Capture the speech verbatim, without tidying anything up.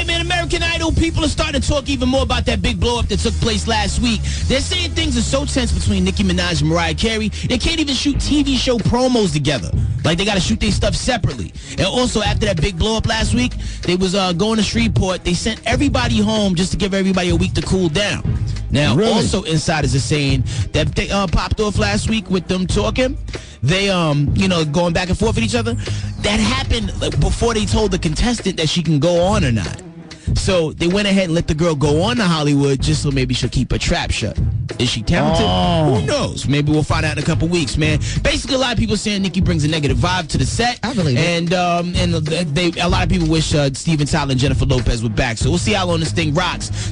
man, American Idol, people are starting to talk even more about that big blow-up that took place last week. They're saying things are so tense between Nicki Minaj and Mariah Carey, they can't even shoot T V show promos together. Like, they got to shoot their stuff separately. And also, after that big blow-up last week, they was uh, going to Shreveport. They sent everybody home just to give everybody a week to cool down. Now, Really? also, insiders are saying that they uh, popped off last week with them talking. They, um, you know, going back and forth with each other. That happened like, before they told the contestant that she can go on or not. So they went ahead and let the girl go on to Hollywood just so maybe she'll keep her trap shut. Is she talented? Oh. Who knows? Maybe we'll find out in a couple weeks, man. Basically, a lot of people saying Nicki brings a negative vibe to the set. I believe it. And um, and they, a lot of people wish uh, Steven Tyler and Jennifer Lopez were back. So we'll see how long this thing rocks.